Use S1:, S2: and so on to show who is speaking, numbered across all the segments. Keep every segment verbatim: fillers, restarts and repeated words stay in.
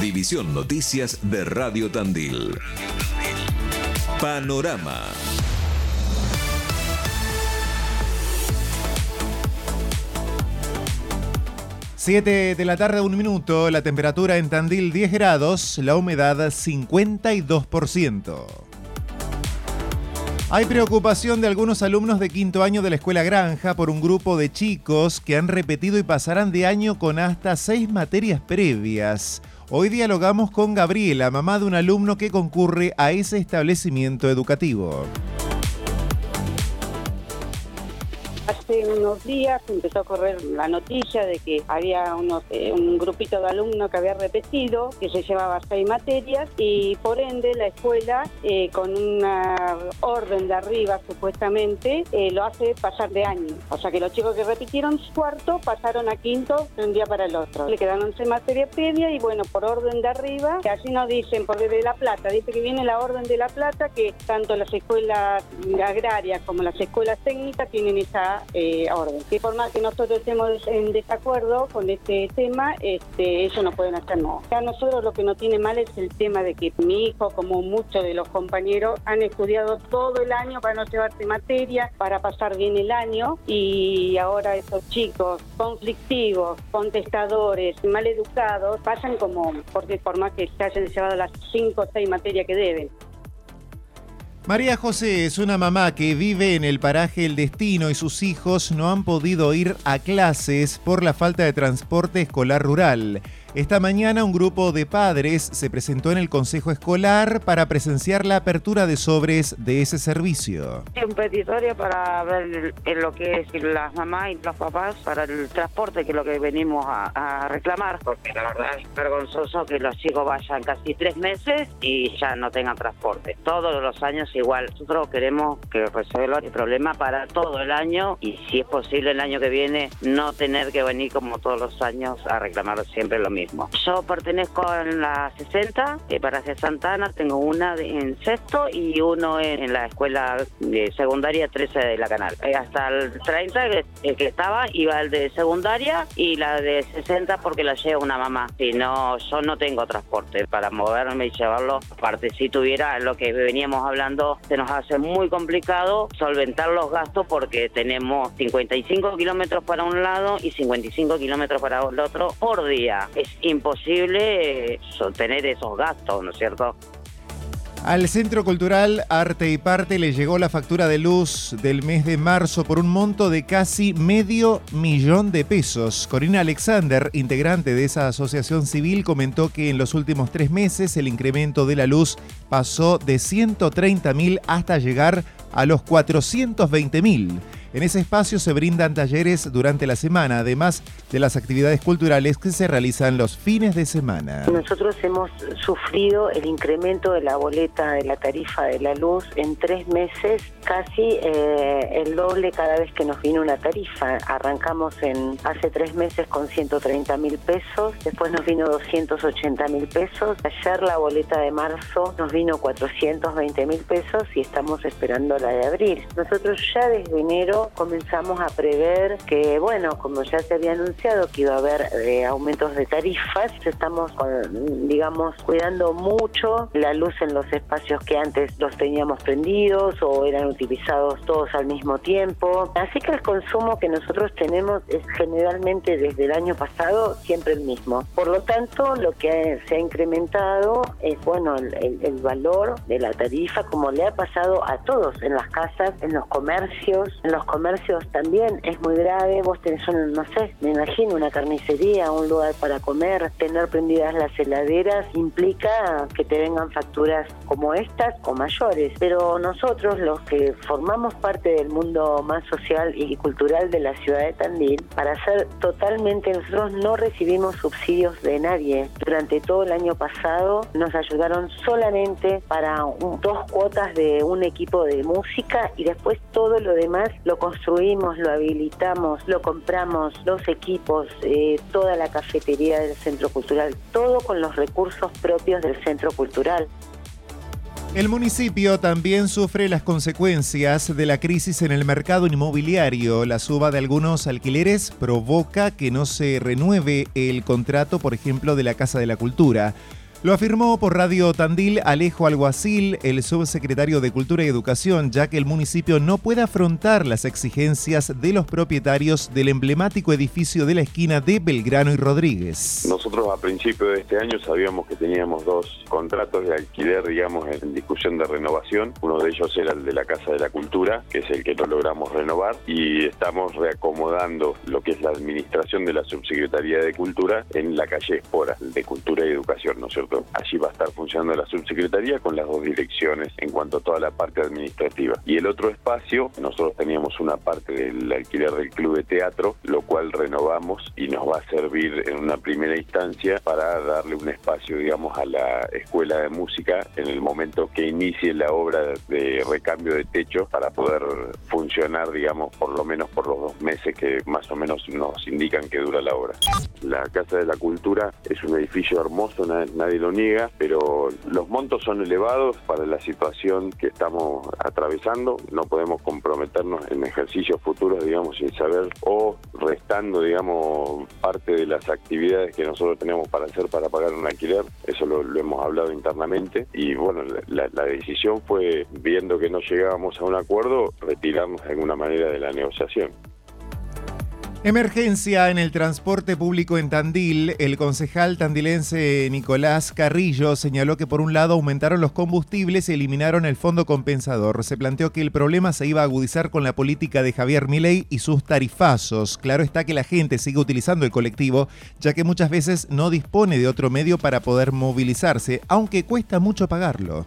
S1: División Noticias de Radio Tandil. Panorama.
S2: siete de la tarde, un minuto, la temperatura en Tandil diez grados, la humedad cincuenta y dos por ciento. Hay preocupación de algunos alumnos de quinto año de la Escuela Granja por un grupo de chicos que han repetido y pasarán de año con hasta seis materias previas. Hoy dialogamos con Gabriela, mamá de un alumno que concurre a ese establecimiento educativo.
S3: Hace unos días empezó a correr la noticia de que había unos, eh, un grupito de alumnos que había repetido, que se llevaba seis materias y por ende la escuela, eh, con una orden de arriba supuestamente, eh, lo hace pasar de año. O sea que los chicos que repitieron cuarto pasaron a quinto de un día para el otro. Le quedaron seis materias previas y bueno, por orden de arriba, que así nos dicen, porque de La Plata, dice que viene la orden de La Plata, que tanto las escuelas agrarias como las escuelas técnicas tienen esa Eh, orden. Que por más que nosotros estemos en desacuerdo con este tema, este, ellos no pueden hacer nada. A nosotros lo que nos tiene mal es el tema de que mi hijo, como muchos de los compañeros, han estudiado todo el año para no llevarse materia, para pasar bien el año, y ahora esos chicos conflictivos, contestadores, maleducados, pasan como, porque por más que se hayan llevado las cinco o seis materias que deben.
S2: María José es una mamá que vive en el paraje El Destino y sus hijos no han podido ir a clases por la falta de transporte escolar rural. Esta mañana un grupo de padres se presentó en el Consejo Escolar para presenciar la apertura de sobres de ese servicio.
S4: Un petitorio para ver lo que es las mamás y los papás para el transporte, que es lo que venimos a, a reclamar, porque la verdad es vergonzoso que los chicos vayan casi tres meses y ya no tengan transporte. Todos los años igual. Nosotros queremos que resuelva el problema para todo el año y si es posible el año que viene no tener que venir como todos los años a reclamar siempre lo mismo. Yo pertenezco a la sesenta, eh, Paraje Santana, tengo una de, en sexto y uno en, en la escuela de secundaria trece de la Canal. Eh, hasta el treinta, el, el que estaba, iba el de secundaria y la de sesenta porque la lleva una mamá. Si no, yo no tengo transporte para moverme y llevarlo. Aparte, si tuviera lo que veníamos hablando, se nos hace muy complicado solventar los gastos porque tenemos cincuenta y cinco kilómetros para un lado y cincuenta y cinco kilómetros para el otro por día. Es imposible sostener esos gastos, ¿no es cierto?
S2: Al Centro Cultural Arte y Parte le llegó la factura de luz del mes de marzo por un monto de casi medio millón de pesos. Corina Alexander, integrante de esa asociación civil, comentó que en los últimos tres meses el incremento de la luz pasó de ciento treinta mil hasta llegar a los cuatrocientos veinte mil. En ese espacio se brindan talleres durante la semana, además de las actividades culturales que se realizan los fines de semana.
S5: Nosotros hemos sufrido el incremento de la boleta de la tarifa de la luz en tres meses, casi eh, el doble cada vez que nos vino una tarifa. Arrancamos en hace tres meses con ciento treinta mil pesos, después nos vino doscientos ochenta mil pesos. Ayer la boleta de marzo nos vino cuatrocientos veinte mil pesos y estamos esperando la de abril. Nosotros ya desde enero comenzamos a prever que, bueno, como ya se había anunciado que iba a haber eh, aumentos de tarifas, estamos, con, digamos, cuidando mucho la luz en los espacios que antes los teníamos prendidos o eran utilizados todos al mismo tiempo. Así que el consumo que nosotros tenemos es generalmente desde el año pasado siempre el mismo. Por lo tanto, lo que se ha incrementado es, bueno, el, el, el valor de la tarifa, como le ha pasado a todos en las casas, en los comercios, en los comercios también es muy grave. Vos tenés, un, no sé, me imagino una carnicería, un lugar para comer, tener prendidas las heladeras implica que te vengan facturas como estas o mayores. Pero nosotros, los que formamos parte del mundo más social y cultural de la ciudad de Tandil, para ser totalmente, nosotros no recibimos subsidios de nadie. Durante todo el año pasado nos ayudaron solamente para un, dos cuotas de un equipo de música y después todo lo demás lo construimos, lo habilitamos, lo compramos, los equipos, eh, toda la cafetería del Centro Cultural, todo con los recursos propios del Centro Cultural.
S2: El municipio también sufre las consecuencias de la crisis en el mercado inmobiliario. La suba de algunos alquileres provoca que no se renueve el contrato, por ejemplo, de la Casa de la Cultura. Lo afirmó por Radio Tandil Alejo Alguacil, el subsecretario de Cultura y Educación, ya que el municipio no puede afrontar las exigencias de los propietarios del emblemático edificio de la esquina de Belgrano y Rodríguez.
S6: Nosotros a principios de este año sabíamos que teníamos dos contratos de alquiler, digamos, en discusión de renovación. Uno de ellos era el de la Casa de la Cultura, que es el que no logramos renovar, y estamos reacomodando lo que es la administración de la Subsecretaría de Cultura en la calle Espora, de Cultura y Educación, ¿no es cierto? Allí va a estar funcionando la subsecretaría con las dos direcciones en cuanto a toda la parte administrativa. Y el otro espacio, nosotros teníamos una parte del alquiler del club de teatro, lo cual renovamos y nos va a servir en una primera instancia para darle un espacio, digamos, a la escuela de música en el momento que inicie la obra de recambio de techo para poder funcionar, digamos, por lo menos por los dos meses que más o menos nos indican que dura la obra. La Casa de la Cultura es un edificio hermoso, nadie lo niega, pero los montos son elevados para la situación que estamos atravesando. No podemos comprometernos en ejercicios futuros, digamos, sin saber o restando, digamos, parte de las actividades que nosotros tenemos para hacer para pagar un alquiler. Eso lo, lo hemos hablado internamente y bueno, la, la decisión fue, viendo que no llegábamos a un acuerdo, retirarnos de alguna manera de la negociación.
S2: Emergencia en el transporte público en Tandil. El concejal tandilense Nicolás Carrillo señaló que por un lado aumentaron los combustibles y eliminaron el fondo compensador. Se planteó que el problema se iba a agudizar con la política de Javier Milei y sus tarifazos. Claro está que la gente sigue utilizando el colectivo, ya que muchas veces no dispone de otro medio para poder movilizarse, aunque cuesta mucho pagarlo.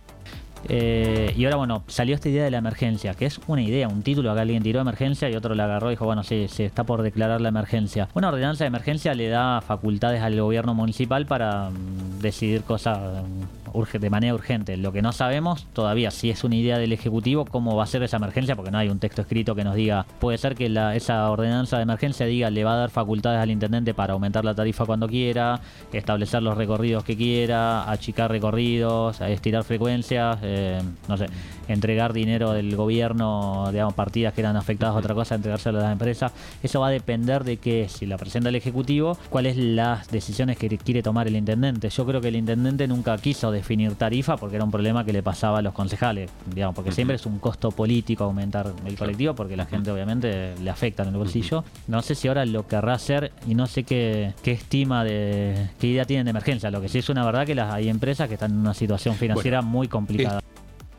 S7: Eh, y ahora, bueno, salió esta idea de la emergencia, que es una idea, un título, acá alguien tiró emergencia y otro la agarró y dijo, bueno, sí, se está por declarar la emergencia. Una ordenanza de emergencia le da facultades al gobierno municipal para um, decidir cosas um, urge, de manera urgente. Lo que no sabemos todavía, si es una idea del Ejecutivo, cómo va a ser esa emergencia, porque no hay un texto escrito que nos diga, puede ser que la, esa ordenanza de emergencia diga, le va a dar facultades al intendente para aumentar la tarifa cuando quiera, establecer los recorridos que quiera, achicar recorridos, estirar frecuencias, eh, Eh, no sé, entregar dinero del gobierno, digamos, partidas que eran afectadas a otra cosa, entregárselo a las empresas. Eso va a depender de que, si la presenta el Ejecutivo, cuáles las decisiones que quiere tomar el intendente. Yo creo que el intendente nunca quiso definir tarifa porque era un problema que le pasaba a los concejales, digamos, porque siempre es un costo político aumentar el colectivo, porque la gente obviamente le afecta en el bolsillo. No sé si ahora lo querrá hacer y no sé qué, qué estima de, qué idea tienen de emergencia. Lo que sí es una verdad que las, hay empresas que están en una situación financiera bueno, muy complicada.
S1: Eh.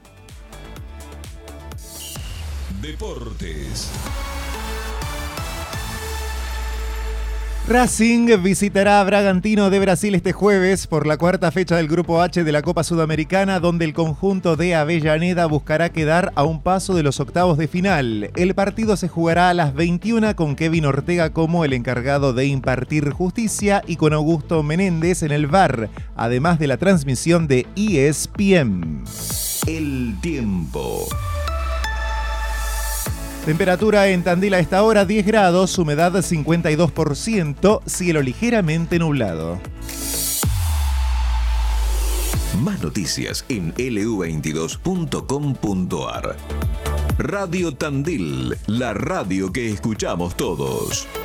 S1: Deportes.
S2: Racing visitará a Bragantino de Brasil este jueves por la cuarta fecha del Grupo H de la Copa Sudamericana, donde el conjunto de Avellaneda buscará quedar a un paso de los octavos de final. El partido se jugará a las veintiuna con Kevin Ortega como el encargado de impartir justicia y con Augusto Menéndez en el V A R, además de la transmisión de E S P N.
S1: El tiempo.
S2: Temperatura en Tandil a esta hora diez grados, humedad cincuenta y dos por ciento, cielo ligeramente nublado.
S1: Más noticias en L U veintidós punto com punto a r. Radio Tandil, la radio que escuchamos todos.